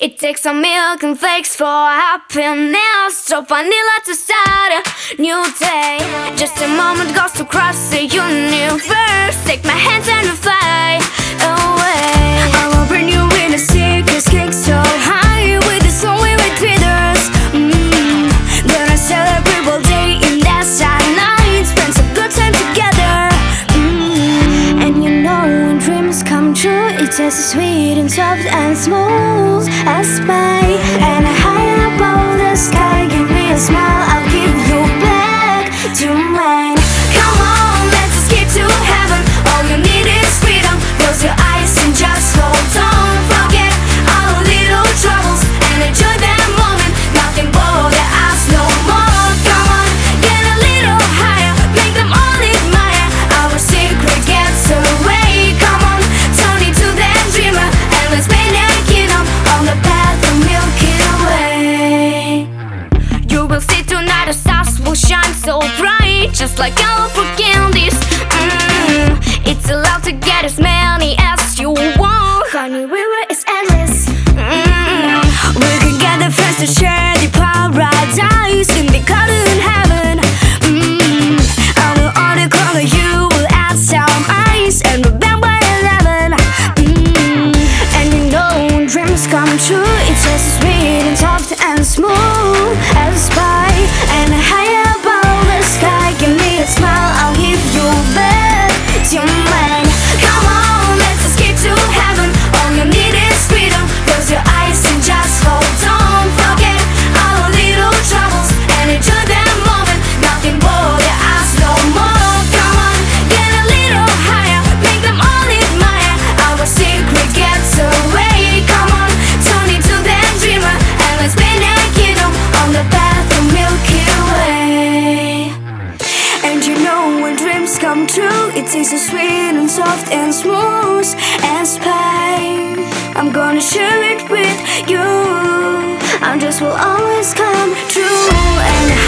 It takes some milk and flakes for happiness. Drop vanilla to start a new day. Just a moment goes to cross the universe. Take my hands and fly away. I will bring you in a circus cake so high with the song we between us. Gonna celebrate all day in that sad night. Spend some good time together. And you know when dreams come true, it tastes sweet and soft and smooth as pie. And high above the sky, give me a smile, I'll give you back to mine. Come on, let's escape to heaven. All you need is freedom. Close your eyes and just hold on. Forget all little troubles and enjoy that moment. Nothing bother us no more. Come on, get a little higher. Make them all admire. Our secret gets away. Come on, turn into that dreamer and let's paint that kingdom on the path of Milky Way. You will see tonight the stars will shine so bright, just like colorful candies. It's allowed to get as many as you want. Honey river is endless. We can gather friends to share the paradise in the cotton heaven. I will order color, you will add some ice, and we'll bang by 11. And you know when dreams come true, it's just as sweet and soft and smooth as pie. And high above the sky, give me a smile, I'll give you back to mine. Come on, let's escape to heaven. All you need is freedom. Close your eyes and just hold on. Forget all little troubles and enjoy that moment. Nothing bother us no more. Come on, get a little higher. Make them all admire. Our secret gets away. Come on, turn into that dreamer and let's paint that kingdom on the path of Milky Way. And you know when dreams come true, it tastes so sweet and soft and smooth as pie. I'm gonna share it with you. Our dreams will always come true. And